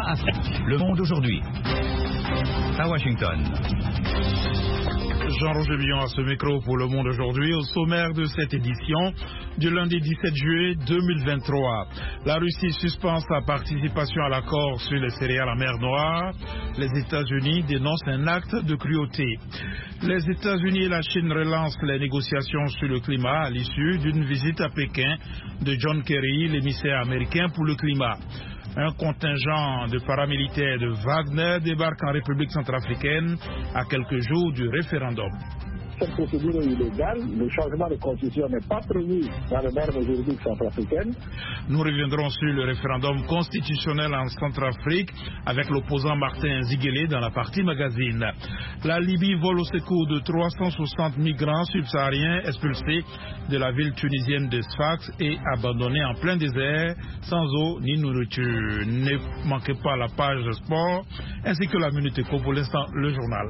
Afrique. Le Monde aujourd'hui. À Washington. Jean-Roger Billon à ce micro pour Le Monde aujourd'hui. Au sommaire de cette édition du lundi 17 juillet 2023. La Russie suspend sa participation à l'accord sur les céréales en mer Noire. Les États-Unis dénoncent un acte de cruauté. Les États-Unis et la Chine relancent les négociations sur le climat à l'issue d'une visite à Pékin de John Kerry, l'émissaire américain pour le climat. Un contingent de paramilitaires de Wagner débarque en République centrafricaine à quelques jours du référendum. Cette procédure est illégale. Le changement de constitution n'est pas prévu dans les normes juridiques centrafricaines. Nous reviendrons sur le référendum constitutionnel en Centrafrique avec l'opposant Martin Ziguélé dans la partie magazine. La Libye vole au secours de 360 migrants subsahariens expulsés de la ville tunisienne de Sfax et abandonnés en plein désert sans eau ni nourriture. Ne manquez pas la page sport ainsi que la Minute Éco. Pour l'instant, le journal.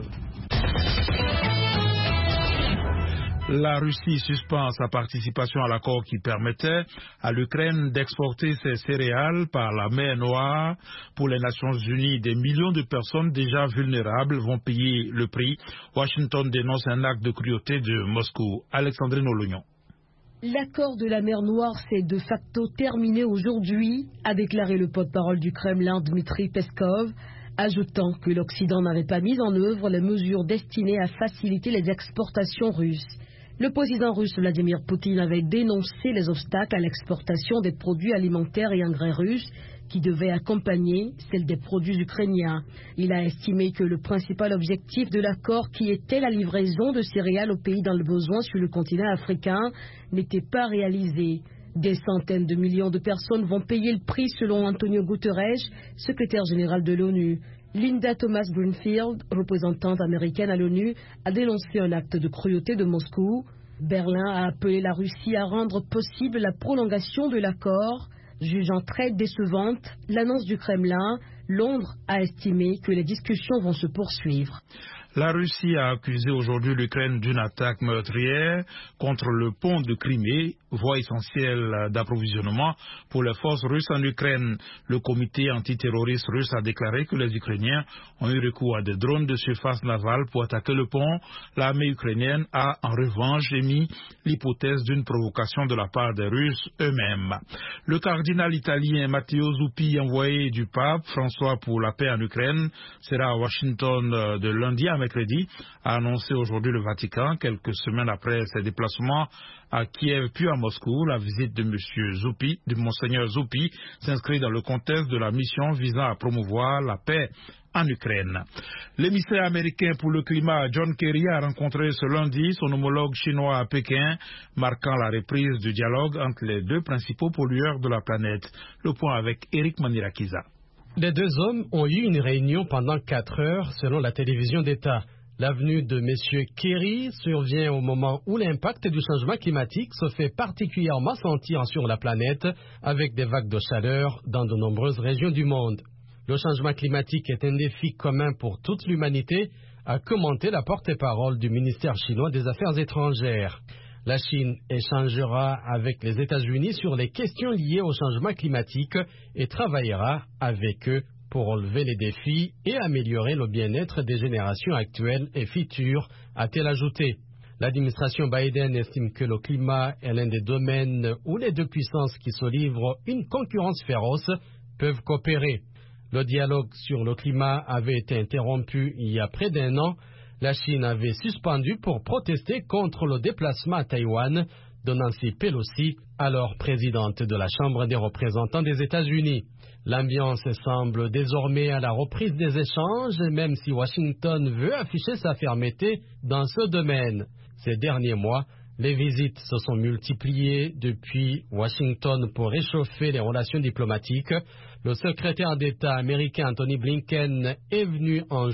La Russie suspend sa participation à l'accord qui permettait à l'Ukraine d'exporter ses céréales par la mer Noire. Pour les Nations Unies, des millions de personnes déjà vulnérables vont payer le prix. Washington dénonce un acte de cruauté de Moscou. Alexandrine Olognon. L'accord de la mer Noire s'est de facto terminé aujourd'hui, a déclaré le porte-parole du Kremlin Dmitri Peskov, ajoutant que l'Occident n'avait pas mis en œuvre les mesures destinées à faciliter les exportations russes. Le président russe Vladimir Poutine avait dénoncé les obstacles à l'exportation des produits alimentaires et engrais russes qui devaient accompagner celle des produits ukrainiens. Il a estimé que le principal objectif de l'accord, qui était la livraison de céréales aux pays dans le besoin sur le continent africain, n'était pas réalisé. Des centaines de millions de personnes vont payer le prix selon Antonio Guterres, secrétaire général de l'ONU. Linda Thomas Greenfield, représentante américaine à l'ONU, a dénoncé un acte de cruauté de Moscou. Berlin a appelé la Russie à rendre possible la prolongation de l'accord. Jugeant très décevante l'annonce du Kremlin, Londres a estimé que les discussions vont se poursuivre. La Russie a accusé aujourd'hui l'Ukraine d'une attaque meurtrière contre le pont de Crimée, voie essentielle d'approvisionnement pour les forces russes en Ukraine. Le comité antiterroriste russe a déclaré que les Ukrainiens ont eu recours à des drones de surface navale pour attaquer le pont. L'armée ukrainienne a en revanche émis l'hypothèse d'une provocation de la part des Russes eux-mêmes. Le cardinal italien Matteo Zuppi, envoyé du pape François pour la paix en Ukraine, sera à Washington de lundi à mercredi, a annoncé aujourd'hui le Vatican, quelques semaines après ses déplacements à Kiev puis à Moscou. La visite de Monseigneur Zuppi s'inscrit dans le contexte de la mission visant à promouvoir la paix en Ukraine. L'émissaire américain pour le climat, John Kerry, a rencontré ce lundi son homologue chinois à Pékin, marquant la reprise du dialogue entre les deux principaux pollueurs de la planète. Le point avec Eric Manirakiza. Les deux hommes ont eu une réunion pendant 4 heures selon la télévision d'État. La venue de M. Kerry survient au moment où l'impact du changement climatique se fait particulièrement sentir sur la planète avec des vagues de chaleur dans de nombreuses régions du monde. Le changement climatique est un défi commun pour toute l'humanité, a commenté la porte-parole du ministère chinois des Affaires étrangères. La Chine échangera avec les États-Unis sur les questions liées au changement climatique et travaillera avec eux pour relever les défis et améliorer le bien-être des générations actuelles et futures, a-t-elle ajouté. L'administration Biden estime que le climat est l'un des domaines où les deux puissances qui se livrent une concurrence féroce peuvent coopérer. Le dialogue sur le climat avait été interrompu il y a près d'1 an. La Chine avait suspendu pour protester contre le déplacement à Taïwan de Nancy Pelosi, alors présidente de la Chambre des représentants des États-Unis. L'ambiance semble désormais à la reprise des échanges, même si Washington veut afficher sa fermeté dans ce domaine. Ces derniers mois, les visites se sont multipliées depuis Washington pour réchauffer les relations diplomatiques. Le secrétaire d'État américain Anthony Blinken est venu en juin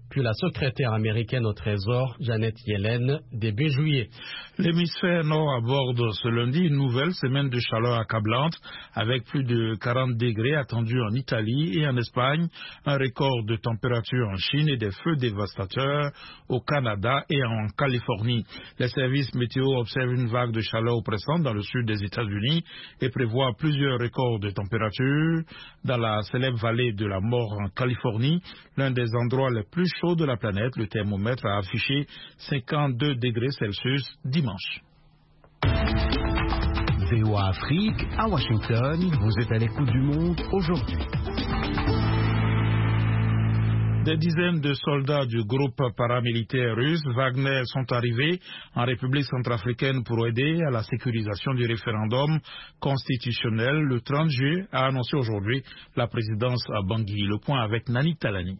puis la secrétaire américaine au Trésor, Janet Yellen, début juillet. L'hémisphère nord aborde ce lundi une nouvelle semaine de chaleur accablante avec plus de 40 degrés attendus en Italie et en Espagne, un record de température en Chine et des feux dévastateurs au Canada et en Californie. Les services météo observent une vague de chaleur oppressante dans le sud des États-Unis et prévoient plusieurs records de température dans la célèbre vallée de la mort en Californie, l'un des endroits les plus chauds de la planète. Le thermomètre a affiché 52 degrés Celsius dimanche. VOA Afrique, à Washington, vous êtes à l'écoute du monde aujourd'hui. Des dizaines de soldats du groupe paramilitaire russe Wagner sont arrivés en République centrafricaine pour aider à la sécurisation du référendum constitutionnel le 30 juillet, a annoncé aujourd'hui la présidence à Bangui. Le point avec Nani Talani.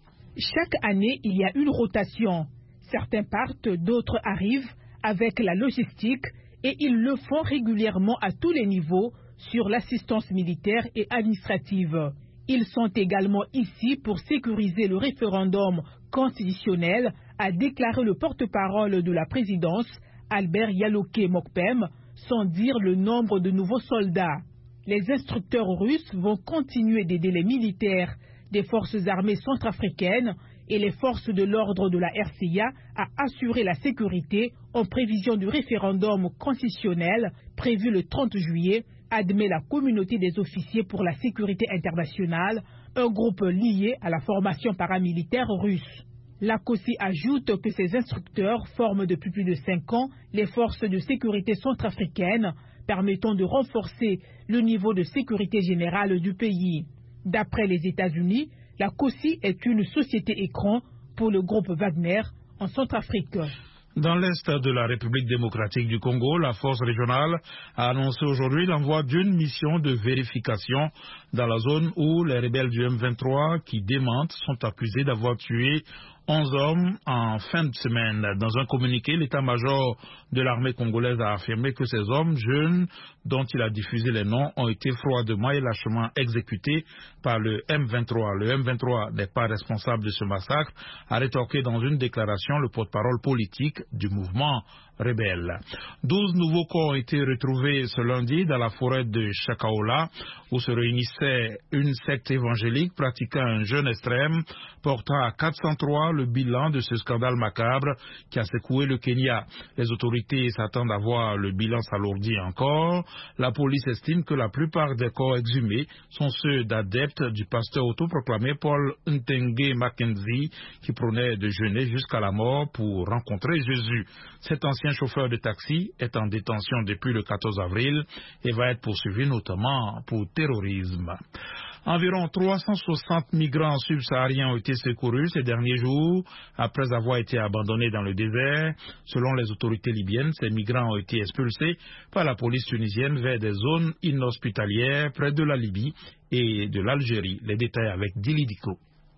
Chaque année, il y a une rotation. Certains partent, d'autres arrivent avec la logistique et ils le font régulièrement à tous les niveaux sur l'assistance militaire et administrative. Ils sont également ici pour sécuriser le référendum constitutionnel, a déclaré le porte-parole de la présidence, Albert Yaloke Mokpem, sans dire le nombre de nouveaux soldats. Les instructeurs russes vont continuer d'aider les militaires des forces armées centrafricaines et les forces de l'ordre de la RCA à assurer la sécurité en prévision du référendum constitutionnel prévu le 30 juillet, admet la communauté des officiers pour la sécurité internationale, un groupe lié à la formation paramilitaire russe. La COSI ajoute que ces instructeurs forment depuis plus de 5 ans les forces de sécurité centrafricaines, permettant de renforcer le niveau de sécurité générale du pays. D'après les États-Unis, la COSI est une société écran pour le groupe Wagner en Centrafrique. Dans l'est de la République démocratique du Congo, la force régionale a annoncé aujourd'hui l'envoi d'une mission de vérification dans la zone où les rebelles du M23 qui démentent sont accusés d'avoir tué 11 hommes en fin de semaine. Dans un communiqué, l'état-major de l'armée congolaise a affirmé que ces hommes jeunes, dont il a diffusé les noms, ont été froidement et lâchement exécutés par le M23. Le M23 n'est pas responsable de ce massacre, a rétorqué dans une déclaration le porte-parole politique du mouvement rebelle. 12 nouveaux corps ont été retrouvés ce lundi dans la forêt de Chakaola, où se réunissait une secte évangélique pratiquant un jeûne extrême, portant à 403 le bilan de ce scandale macabre qui a secoué le Kenya. Les autorités s'attendent à voir le bilan s'alourdir encore. La police estime que la plupart des corps exhumés sont ceux d'adeptes du pasteur autoproclamé Paul Ntenge Mackenzie, qui prônait de jeûner jusqu'à la mort pour rencontrer Jésus. Cet ancien chauffeur de taxi est en détention depuis le 14 avril et va être poursuivi notamment pour terrorisme. Environ 360 migrants subsahariens ont été secourus ces derniers jours après avoir été abandonnés dans le désert. Selon les autorités libyennes, ces migrants ont été expulsés par la police tunisienne vers des zones inhospitalières près de la Libye et de l'Algérie. Les détails avec Dili Diko.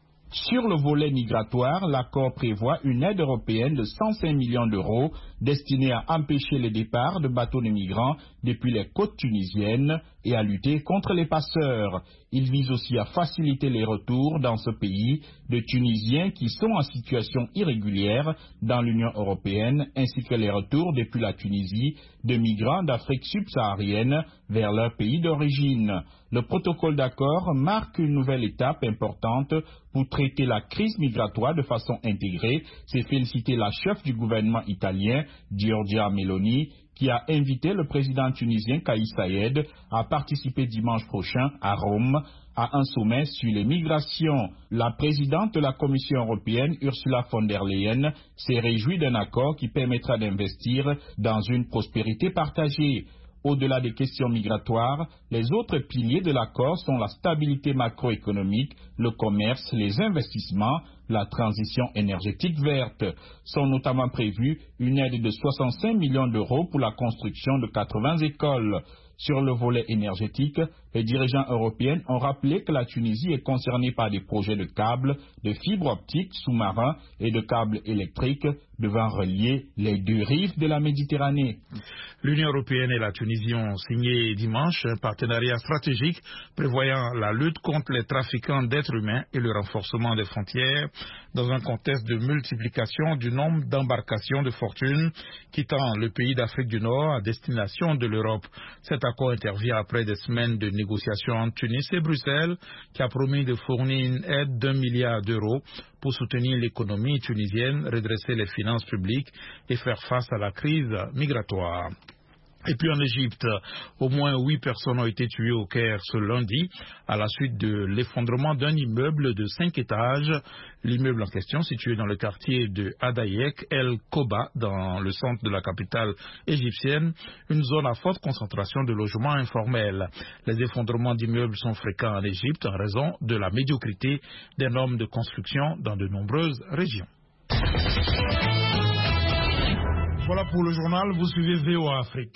Sur le volet migratoire, l'accord prévoit une aide européenne de 105 millions d'euros destinée à empêcher le départ de bateaux de migrants depuis les côtes tunisiennes et à lutter contre les passeurs. Il vise aussi à faciliter les retours dans ce pays de Tunisiens qui sont en situation irrégulière dans l'Union européenne, ainsi que les retours depuis la Tunisie de migrants d'Afrique subsaharienne vers leur pays d'origine. Le protocole d'accord marque une nouvelle étape importante pour traiter la crise migratoire de façon intégrée. C'est féliciter la chef du gouvernement italien, Giorgia Meloni, qui a invité le président tunisien Kais Saied à participer dimanche prochain à Rome à un sommet sur les migrations. La présidente de la Commission européenne, Ursula von der Leyen, s'est réjouie d'un accord qui permettra d'investir dans une prospérité partagée. Au-delà des questions migratoires, les autres piliers de l'accord sont la stabilité macroéconomique, le commerce, les investissements, la transition énergétique verte. Sont notamment prévus une aide de 65 millions d'euros pour la construction de 80 écoles. Sur le volet énergétique, Les dirigeants européens ont rappelé que la Tunisie est concernée par des projets de câbles, de fibres optiques sous-marins et de câbles électriques devant relier les deux rives de la Méditerranée. L'Union européenne et la Tunisie ont signé dimanche un partenariat stratégique prévoyant la lutte contre les trafiquants d'êtres humains et le renforcement des frontières dans un contexte de multiplication du nombre d'embarcations de fortune quittant le pays d'Afrique du Nord à destination de l'Europe. Cet accord intervient après des semaines de négociations entre Tunis et Bruxelles qui a promis de fournir une aide d'1 milliard d'euros pour soutenir l'économie tunisienne, redresser les finances publiques et faire face à la crise migratoire. Et puis en Égypte, au moins 8 personnes ont été tuées au Caire ce lundi à la suite de l'effondrement d'un immeuble de 5 étages. L'immeuble en question, situé dans le quartier de Hadayek El Koba, dans le centre de la capitale égyptienne, une zone à forte concentration de logements informels. Les effondrements d'immeubles sont fréquents en Égypte en raison de la médiocrité des normes de construction dans de nombreuses régions. Voilà pour le journal, vous suivez VOA Afrique.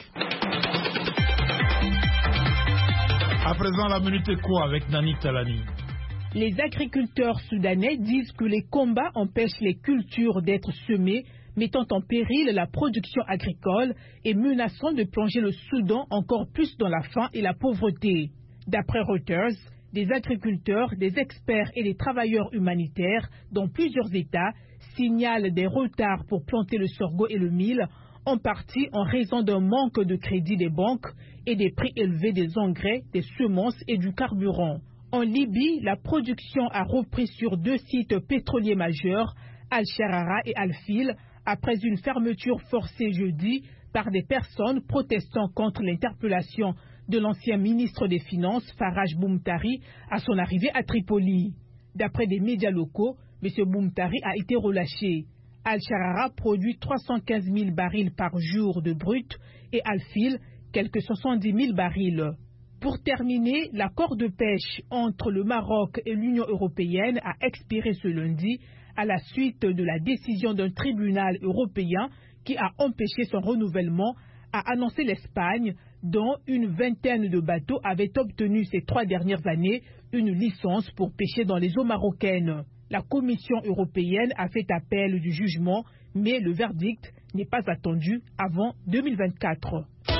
À présent, la Minute Éco avec Nani Talani. Les agriculteurs soudanais disent que les combats empêchent les cultures d'être semées, mettant en péril la production agricole et menaçant de plonger le Soudan encore plus dans la faim et la pauvreté. D'après Reuters, des agriculteurs, des experts et des travailleurs humanitaires dans plusieurs États signalent des retards pour planter le sorgho et le mil, en partie en raison d'un manque de crédit des banques et des prix élevés des engrais, des semences et du carburant. En Libye, la production a repris sur 2 sites pétroliers majeurs, Al-Sharara et Al-Fil, après une fermeture forcée jeudi par des personnes protestant contre l'interpellation de l'ancien ministre des Finances, Faraj Boumtari, à son arrivée à Tripoli. D'après des médias locaux, M. Boumtari a été relâché. Al-Sharara produit 315 000 barils par jour de brut et Al-Fil, quelques 70 000 barils. Pour terminer, l'accord de pêche entre le Maroc et l'Union européenne a expiré ce lundi à la suite de la décision d'un tribunal européen qui a empêché son renouvellement, a annoncé l'Espagne, dont une vingtaine de bateaux avaient obtenu ces 3 dernières années une licence pour pêcher dans les eaux marocaines. La Commission européenne a fait appel du jugement, mais le verdict n'est pas attendu avant 2024.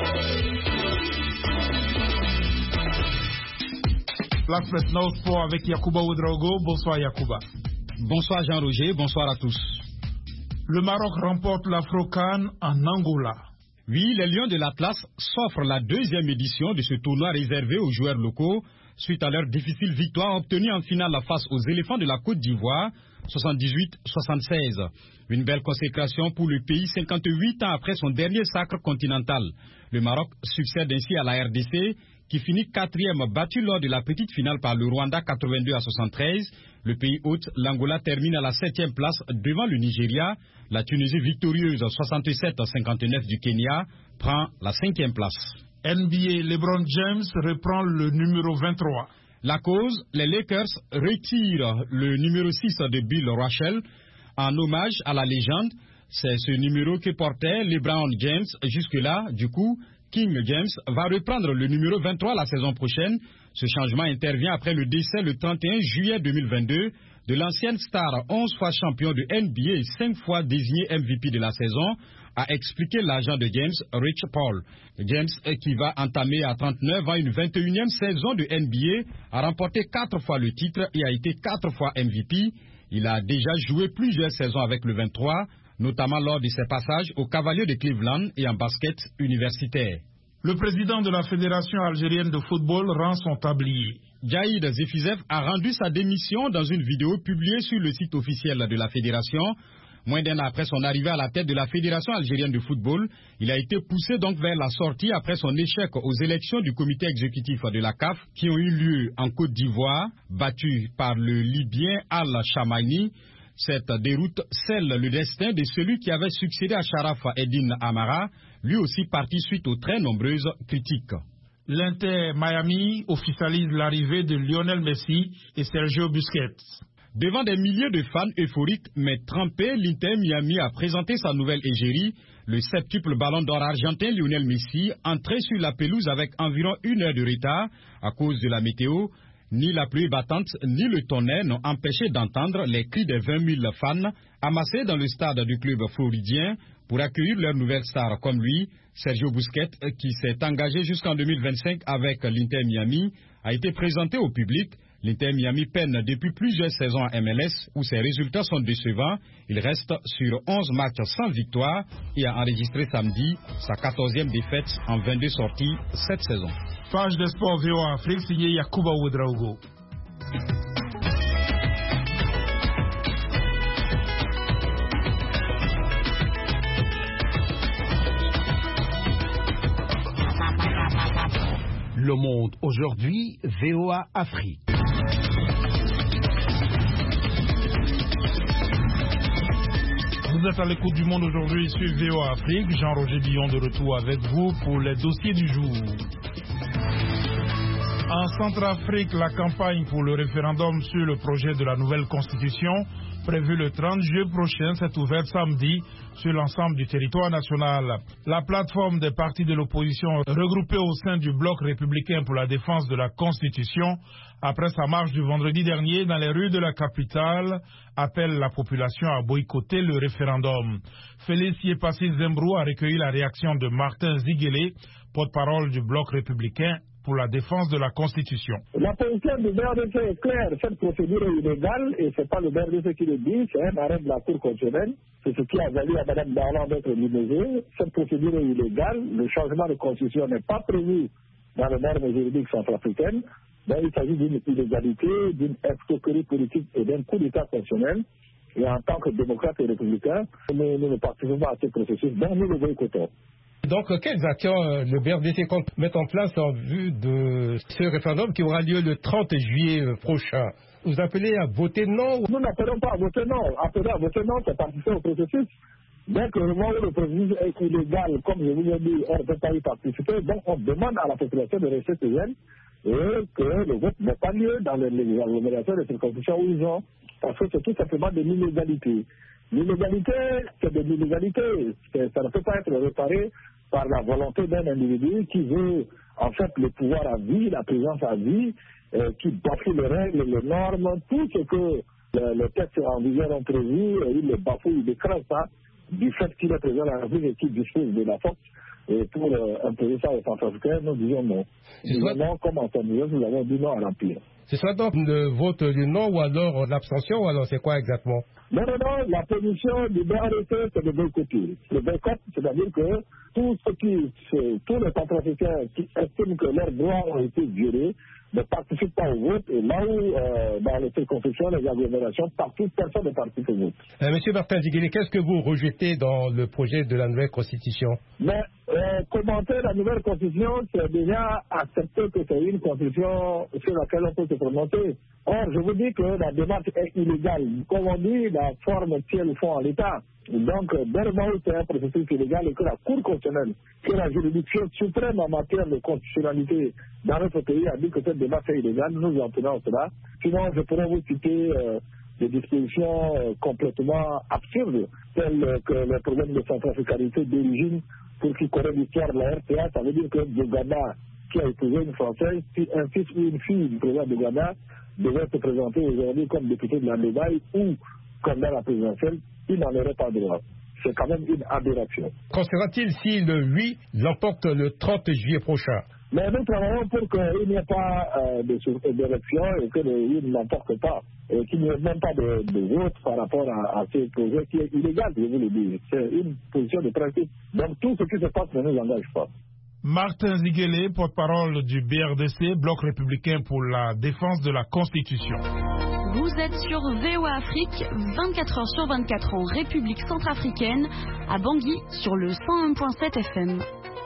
Place maintenant au sport avec Yacouba Ouedraogo. Bonsoir Yacouba. Bonsoir Jean-Roger, bonsoir à tous. Le Maroc remporte l'Afro-CAN en Angola. Oui, les Lions de l'Atlas s'offrent la 2e édition de ce tournoi réservé aux joueurs locaux suite à leur difficile victoire obtenue en finale face aux éléphants de la Côte d'Ivoire, 78-76. Une belle consécration pour le pays 58 ans après son dernier sacre continental. Le Maroc succède ainsi à la RDC qui finit 4e battu lors de la petite finale par le Rwanda 82-73. Le pays hôte, l'Angola, termine à la 7e place devant le Nigeria. La Tunisie victorieuse 67-59 du Kenya prend la 5e place. NBA, LeBron James reprend le numéro 23. La cause, les Lakers retirent le numéro 6 de Bill Russell en hommage à la légende. C'est ce numéro que portait LeBron James jusque-là. Du coup, King James va reprendre le numéro 23 la saison prochaine. Ce changement intervient après le décès le 31 juillet 2022 de l'ancienne star 11 fois champion de NBA et 5 fois désigné MVP de la saison, a expliqué l'agent de James, Rich Paul. James, qui va entamer à 39 ans une 21e saison de NBA, a remporté 4 fois le titre et a été 4 fois MVP. Il a déjà joué plusieurs saisons avec le 23, notamment lors de ses passages aux Cavaliers de Cleveland et en basket universitaire. Le président de la Fédération algérienne de football rend son tablier. Jaïd Zefizev a rendu sa démission dans une vidéo publiée sur le site officiel de la Fédération. Moins d'un an après son arrivée à la tête de la Fédération algérienne de football, il a été poussé donc vers la sortie après son échec aux élections du comité exécutif de la CAF qui ont eu lieu en Côte d'Ivoire, battu par le Libyen Al-Shamani. Cette déroute scelle le destin de celui qui avait succédé à Sharaf Eddine Amara, lui aussi parti suite aux très nombreuses critiques. L'Inter Miami officialise l'arrivée de Lionel Messi et Sergio Busquets. Devant des milliers de fans euphoriques mais trempés, l'Inter Miami a présenté sa nouvelle égérie. Le septuple ballon d'or argentin Lionel Messi entrait sur la pelouse avec environ 1 heure de retard à cause de la météo. Ni la pluie battante ni le tonnerre n'ont empêché d'entendre les cris des 20 000 fans amassés dans le stade du club floridien pour accueillir leur nouvelle star comme lui. Sergio Busquets, qui s'est engagé jusqu'en 2025 avec l'Inter Miami, a été présenté au public. L'Inter Miami peine depuis plusieurs saisons à MLS où ses résultats sont décevants. Il reste sur 11 matchs sans victoire et a enregistré samedi sa 14e défaite en 22 sorties cette saison. Page de sport VOA Afrique signée Yacouba Ouedraogo. Le Monde aujourd'hui, VOA Afrique. Vous êtes à l'écoute du Monde aujourd'hui sur VOA Afrique. Jean-Roger Billon de retour avec vous pour les dossiers du jour. En Centrafrique, la campagne pour le référendum sur le projet de la nouvelle constitution, prévue le 30 juillet prochain, s'est ouverte samedi sur l'ensemble du territoire national. La plateforme des partis de l'opposition regroupés au sein du bloc républicain pour la défense de la Constitution, après sa marche du vendredi dernier dans les rues de la capitale, appelle la population à boycotter le référendum. Félix Yepassi Zembrou a recueilli la réaction de Martin Ziguélé, porte-parole du bloc républicain pour la défense de la Constitution. La position du BRDC est claire. Cette procédure est illégale et ce n'est pas le BRDC qui le dit, c'est un arrêt de la Cour constitutionnelle. C'est ce qui a valu à Mme Darlan d'être libérée. Cette procédure est illégale. Le changement de constitution n'est pas prévu dans les normes juridiques centrafricaines. Donc, il s'agit d'une illégalité, d'une escroquerie politique et d'un coup d'État constitutionnel. Et en tant que démocrate et républicain, nous ne participons pas à ce processus, donc nous le boycottons. Donc, quelles actions le BRDC compte mettre en place en vue de ce référendum qui aura lieu le 30 juillet prochain? Vous appelez à voter non? Nous n'appelons pas à voter non. Appeler à voter non, c'est participer au processus. Dès que le moment où le processus est illégal, comme je vous ai dit, on ne peut pas y participer. Donc, on demande à la population de rester sereine et que le vote n'ait pas lieu dans les agglomérations de circonscriptions où ils ont. Parce que c'est tout simplement de l'illégalité. L'illégalité, c'est de l'illégalité. Ça ne peut pas être réparé par la volonté d'un individu qui veut en fait le pouvoir à vie, la présence à vie, qui bafoue les règles, les normes, tout ce que les textes en vigueur ont prévu, il les bafoue, il écrase ça, du fait qu'il est président de la République et qu'il dispose de la force. Et pour imposer ça aux Centrafricains, nous disons non. Nous disons non, comme en Tanzanie, nous avons dit non à l'Empire. Ce soit donc le vote du non ou alors l'abstention, ou alors c'est quoi exactement? Non, la position du BRDC, c'est de boycotter. Le boycott, c'est-à-dire que tous les Centrafricains qui estiment que leurs droits ont été violés ne participent pas au vote. Et là où, dans les circonscriptions, les agglomérations, partout, personne ne participe au vote. Monsieur Martin Ziguélé, qu'est-ce que vous rejetez dans le projet de la nouvelle Constitution? Mais commenter la nouvelle Constitution, c'est déjà accepter que c'est une Constitution sur laquelle on peut se prononcer. Or, je vous dis que la démarche est illégale. Comme on dit, la forme tient le fond en l'état. Donc, dès le moment où c'est un processus illégal et que la Cour constitutionnelle, que la juridiction suprême en matière de constitutionnalité dans notre pays a dit que cette démarche est illégale, nous en tenons cela. Sinon, je pourrais vous citer des dispositions complètement absurdes, telles que les problèmes de centrafricanité d'origine. Pour qui connaît l'histoire de la RTA, ça veut dire que Ghana, qui a épousé une Française, si un fils ou une fille du président de Ghana devait se présenter aujourd'hui comme député de la Médaille ou candidat à la présidentielle, il n'en aurait pas droit. C'est quand même une aberration. Qu'en sera-t-il si le oui l'emporte le 30 juillet prochain? Mais nous travaillons pour qu'il n'y ait pas d'élection et que le oui ne l'emporte pas. Et qu'il n'y ait même pas de vote par rapport à ce projet qui est illégal, je vous le dis. C'est une position de principe. Donc tout ce qui se passe ne nous engage pas. Martin Ziguélé, porte-parole du BRDC, Bloc républicain pour la défense de la Constitution. Vous êtes sur VOA Afrique, 24 heures sur 24 en République centrafricaine, à Bangui, sur le 101.7 FM.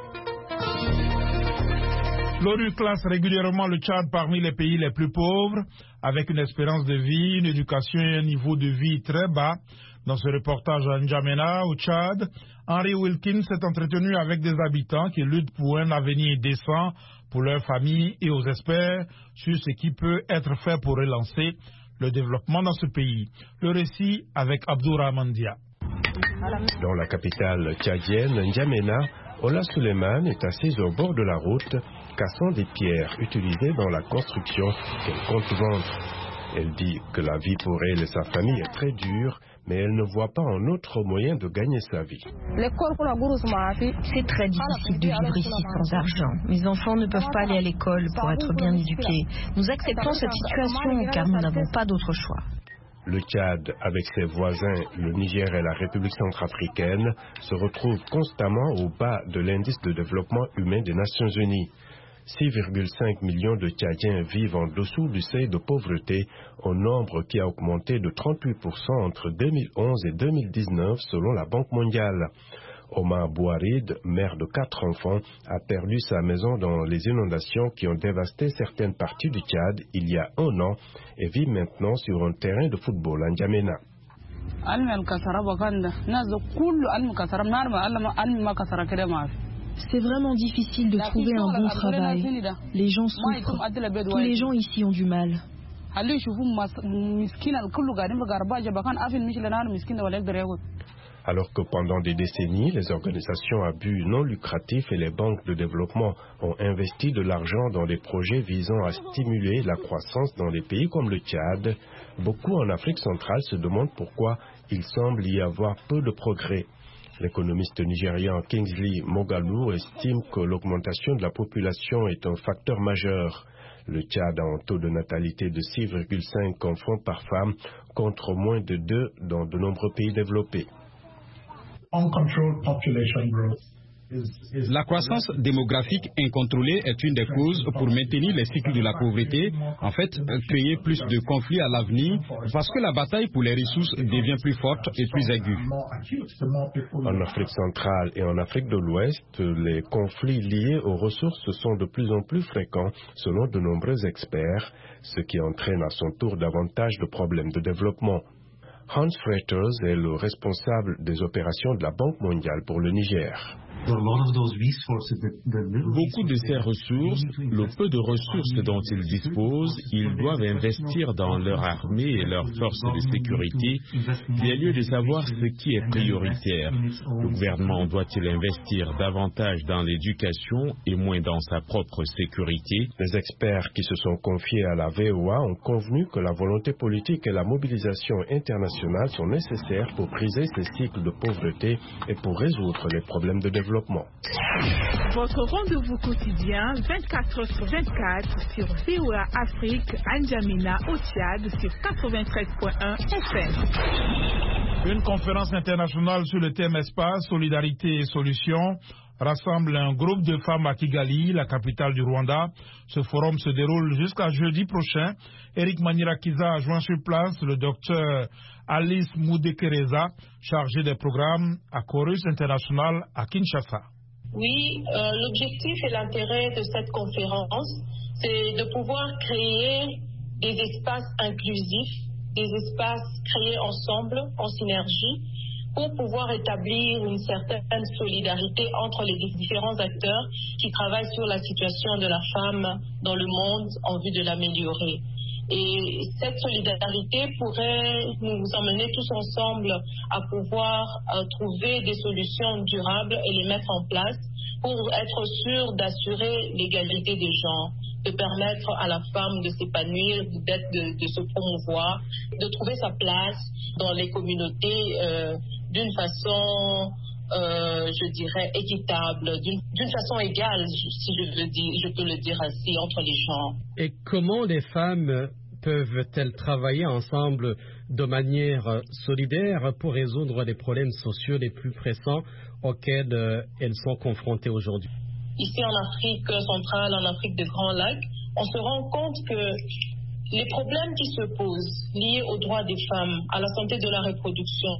L'ONU classe régulièrement le Tchad parmi les pays les plus pauvres, avec une espérance de vie, une éducation et un niveau de vie très bas. Dans ce reportage à N'Djamena, au Tchad, Henry Wilkins s'est entretenu avec des habitants qui luttent pour un avenir décent pour leur famille et aux experts sur ce qui peut être fait pour relancer le développement dans ce pays. Le récit avec Abdourahmane Dia. Dans la capitale tchadienne, N'Djamena, Ola Suleiman est assise au bord de la route, cassant des pierres utilisées dans la construction qu'elle compte vendre. Elle dit que la vie pour elle et sa famille est très dure, mais elle ne voit pas un autre moyen de gagner sa vie. C'est très difficile de vivre ici sans argent. Mes enfants ne peuvent pas aller à l'école pour être bien éduqués. Nous acceptons cette situation car nous n'avons pas d'autre choix. Le Tchad, avec ses voisins, le Niger et la République centrafricaine, se retrouvent constamment au bas de l'indice de développement humain des Nations Unies. 6,5 millions de Tchadiens vivent en dessous du seuil de pauvreté, un nombre qui a augmenté de 38% entre 2011 et 2019 selon la Banque mondiale. Omar Bouharid, mère de 4 enfants, a perdu sa maison dans les inondations qui ont dévasté certaines parties du Tchad il y a 1 an et vit maintenant sur un terrain de football à N'Djamena. C'est vraiment difficile de trouver un bon travail. Les gens souffrent. Tous les gens ici ont du mal. Alors que pendant des décennies, les organisations à but non lucratif et les banques de développement ont investi de l'argent dans des projets visant à stimuler la croissance dans des pays comme le Tchad, beaucoup en Afrique centrale se demandent pourquoi il semble y avoir peu de progrès. L'économiste nigérian Kingsley Moghalu estime que l'augmentation de la population est un facteur majeur. Le Tchad a un taux de natalité de 6,5 enfants par femme contre moins de 2 dans de nombreux pays développés. La croissance démographique incontrôlée est une des causes pour maintenir les cycles de la pauvreté, en fait, créer plus de conflits à l'avenir, parce que la bataille pour les ressources devient plus forte et plus aiguë. En Afrique centrale et en Afrique de l'Ouest, les conflits liés aux ressources sont de plus en plus fréquents, selon de nombreux experts, ce qui entraîne à son tour davantage de problèmes de développement. Hans Fretters est le responsable des opérations de la Banque mondiale pour le Niger. Beaucoup de ces ressources, le peu de ressources dont ils disposent, ils doivent investir dans leur armée et leurs forces de sécurité, bien lieu de savoir ce qui est prioritaire. Le gouvernement doit-il investir davantage dans l'éducation et moins dans sa propre sécurité? Les experts qui se sont confiés à la VOA ont convenu que la volonté politique et la mobilisation internationale sont nécessaires pour briser ces cycles de pauvreté et pour résoudre les problèmes de développement. Votre rendez-vous quotidien 24h/24 sur VOA Afrique, N'Djamena au Tchad sur 93.1 FM. Une conférence internationale sur le thème espace, solidarité et solutions rassemble un groupe de femmes à Kigali, la capitale du Rwanda. Ce forum se déroule jusqu'à jeudi prochain. Eric Manirakiza a joint sur place le docteur Alice Moudekereza, chargée des programmes à Chorus International à Kinshasa. Oui, l'objectif et l'intérêt de cette conférence, c'est de pouvoir créer des espaces inclusifs, des espaces créés ensemble, en synergie, pour pouvoir établir une certaine solidarité entre les différents acteurs qui travaillent sur la situation de la femme dans le monde en vue de l'améliorer. Et cette solidarité pourrait nous emmener tous ensemble à pouvoir trouver des solutions durables et les mettre en place pour être sûr d'assurer l'égalité des genres, de permettre à la femme de s'épanouir, de se promouvoir, de trouver sa place dans les communautés d'une façon, je dirais, équitable, d'une façon égale, si je peux le dire ainsi, entre les genres. Et comment les femmes peuvent-elles travailler ensemble de manière solidaire pour résoudre les problèmes sociaux les plus pressants auxquels elles sont confrontées aujourd'hui? Ici en Afrique centrale, en Afrique des Grands Lacs, on se rend compte que les problèmes qui se posent liés aux droits des femmes, à la santé de la reproduction,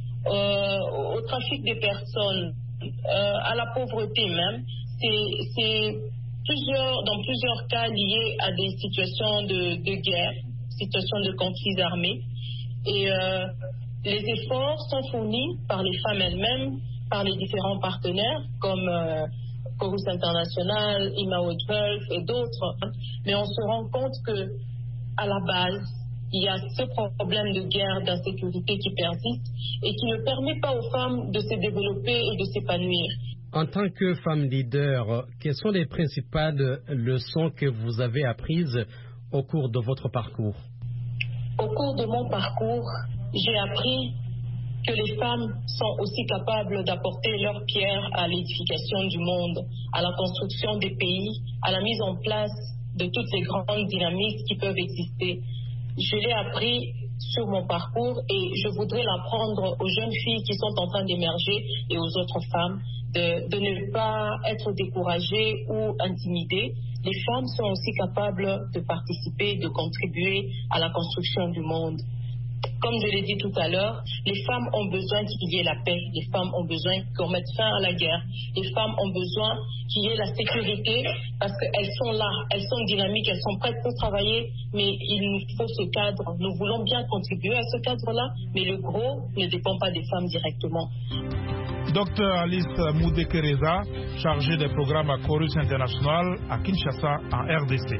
au trafic des personnes, à la pauvreté même, c'est dans plusieurs cas liés à des situations de guerre, situations de conflits armés. Et les efforts sont fournis par les femmes elles-mêmes, par les différents partenaires comme Chorus International, Imma World Health et d'autres. Mais on se rend compte que à la base, il y a ce problème de guerre, d'insécurité qui persiste et qui ne permet pas aux femmes de se développer et de s'épanouir. En tant que femme leader, quelles sont les principales leçons que vous avez apprises au cours de votre parcours? Au cours de mon parcours, j'ai appris que les femmes sont aussi capables d'apporter leur pierre à l'édification du monde, à la construction des pays, à la mise en place de toutes les grandes dynamiques qui peuvent exister. Je l'ai appris sur mon parcours et je voudrais l'apprendre aux jeunes filles qui sont en train d'émerger et aux autres femmes de ne pas être découragées ou intimidées. Les femmes sont aussi capables de participer, de contribuer à la construction du monde. Comme je l'ai dit tout à l'heure, les femmes ont besoin qu'il y ait la paix, les femmes ont besoin qu'on mette fin à la guerre, les femmes ont besoin qu'il y ait la sécurité parce qu'elles sont là, elles sont dynamiques, elles sont prêtes pour travailler, mais il nous faut ce cadre. Nous voulons bien contribuer à ce cadre-là, mais le gros ne dépend pas des femmes directement. Dr Alice Moudekereza, chargée des programmes à Chorus International à Kinshasa, en RDC.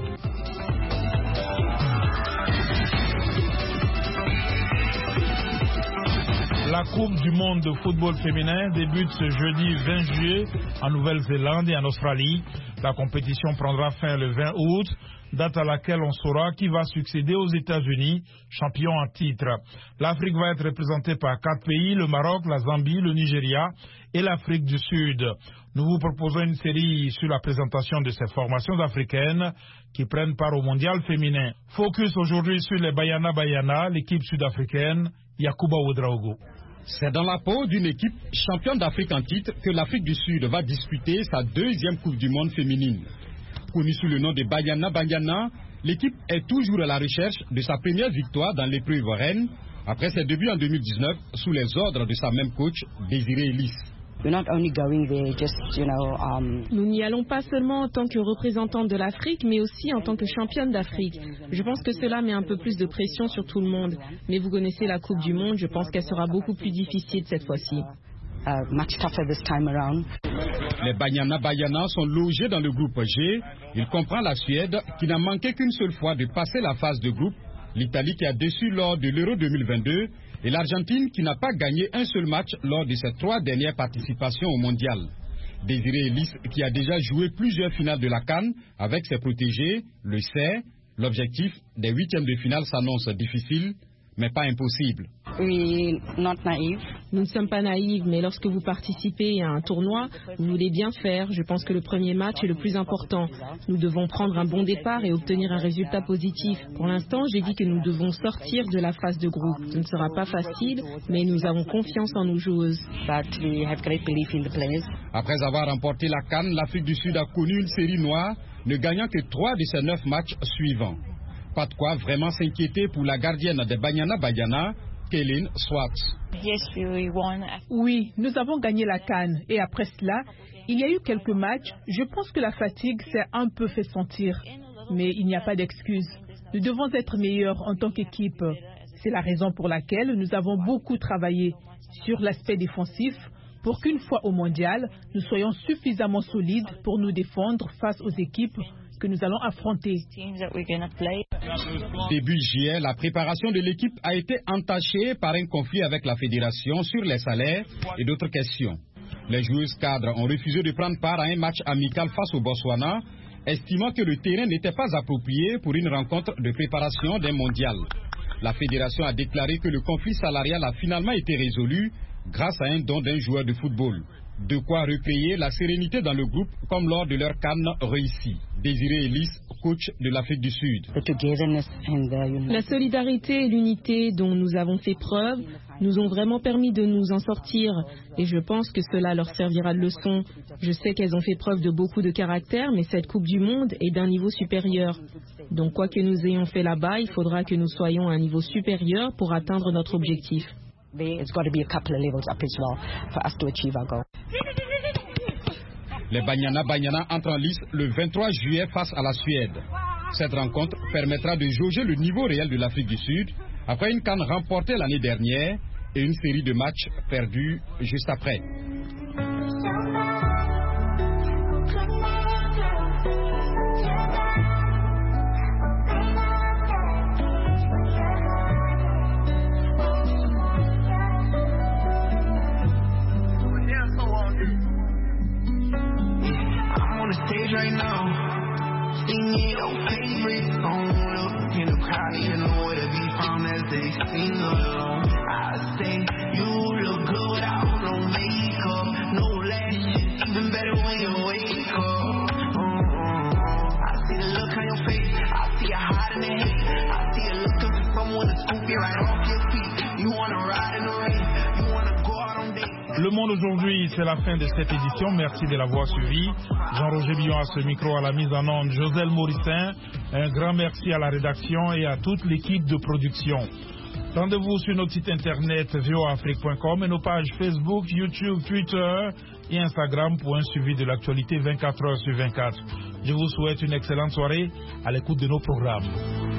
La Coupe du monde de football féminin débute ce jeudi 20 juillet en Nouvelle-Zélande et en Australie. La compétition prendra fin le 20 août, date à laquelle on saura qui va succéder aux États-Unis, champions en titre. L'Afrique va être représentée par 4 pays, le Maroc, la Zambie, le Nigeria et l'Afrique du Sud. Nous vous proposons une série sur la présentation de ces formations africaines qui prennent part au mondial féminin. Focus aujourd'hui sur les Banyana Banyana, l'équipe sud-africaine, Yacouba Ouedraogo. C'est dans la peau d'une équipe championne d'Afrique en titre que l'Afrique du Sud va disputer sa deuxième Coupe du monde féminine. Connue sous le nom de Banyana Banyana, l'équipe est toujours à la recherche de sa première victoire dans l'épreuve reine, après ses débuts en 2019 sous les ordres de sa même coach, Désiré Ellis. Nous n'y allons pas seulement en tant que représentante de l'Afrique, mais aussi en tant que championne d'Afrique. Je pense que cela met un peu plus de pression sur tout le monde. Mais vous connaissez la Coupe du Monde, je pense qu'elle sera beaucoup plus difficile cette fois-ci. Les Banyana Banyana sont logés dans le groupe G. Il comprend la Suède, qui n'a manqué qu'une seule fois de passer la phase de groupe, l'Italie qui a déçu lors de l'Euro 2022, et l'Argentine qui n'a pas gagné un seul match lors de ses 3 dernières participations au mondial. Désiré Ellis, qui a déjà joué plusieurs finales de la CAN avec ses protégés, le sait. L'objectif des 8e de finale s'annonce difficile, mais pas impossible. Nous ne sommes pas naïfs, mais lorsque vous participez à un tournoi, vous voulez bien faire. Je pense que le premier match est le plus important. Nous devons prendre un bon départ et obtenir un résultat positif. Pour l'instant, j'ai dit que nous devons sortir de la phase de groupe. Ce ne sera pas facile, mais nous avons confiance en nos joueuses. Après avoir remporté la CAN, l'Afrique du Sud a connu une série noire, ne gagnant que 3 de ses 9 matchs suivants. Pas de quoi vraiment s'inquiéter pour la gardienne des Banyana Banyana, Kéline Swartz. Oui, nous avons gagné la CAN et après cela, il y a eu quelques matchs. Je pense que la fatigue s'est un peu fait sentir. Mais il n'y a pas d'excuse. Nous devons être meilleurs en tant qu'équipe. C'est la raison pour laquelle nous avons beaucoup travaillé sur l'aspect défensif pour qu'une fois au mondial, nous soyons suffisamment solides pour nous défendre face aux équipes que nous allons affronter. Début juillet, la préparation de l'équipe a été entachée par un conflit avec la fédération sur les salaires et d'autres questions. Les joueuses cadres ont refusé de prendre part à un match amical face au Botswana, estimant que le terrain n'était pas approprié pour une rencontre de préparation d'un mondial. La fédération a déclaré que le conflit salarial a finalement été résolu grâce à un don d'un joueur de football. De quoi repayer la sérénité dans le groupe comme lors de leur CAN réussi. Désiré Ellis, coach de l'Afrique du Sud. La solidarité et l'unité dont nous avons fait preuve nous ont vraiment permis de nous en sortir et je pense que cela leur servira de leçon. Je sais qu'elles ont fait preuve de beaucoup de caractère, mais cette Coupe du Monde est d'un niveau supérieur. Donc quoi que nous ayons fait là-bas, il faudra que nous soyons à un niveau supérieur pour atteindre notre objectif. Les Banyana Banyana entrent en lice le 23 juillet face à la Suède. Cette rencontre permettra de jauger le niveau réel de l'Afrique du Sud après une CAN remportée l'année dernière et une série de matchs perdus juste après. they sing along. I say you look good without no makeup, no lashes, even better when you wake up. I see the look on your face, I see you hiding the hate, I see you looking for someone to scoop you right off your feet. You wanna ride in the rain, you wanna go out on dates. Le Monde aujourd'hui, c'est la fin de cette édition. Merci de l'avoir suivi. Jean-Roger Billon à ce micro, à la mise en onde, Joselle Morissin. Un grand merci à la rédaction et à toute l'équipe de production. Rendez-vous sur notre site internet voafrique.com et nos pages Facebook, YouTube, Twitter et Instagram pour un suivi de l'actualité 24 heures sur 24. Je vous souhaite une excellente soirée à l'écoute de nos programmes.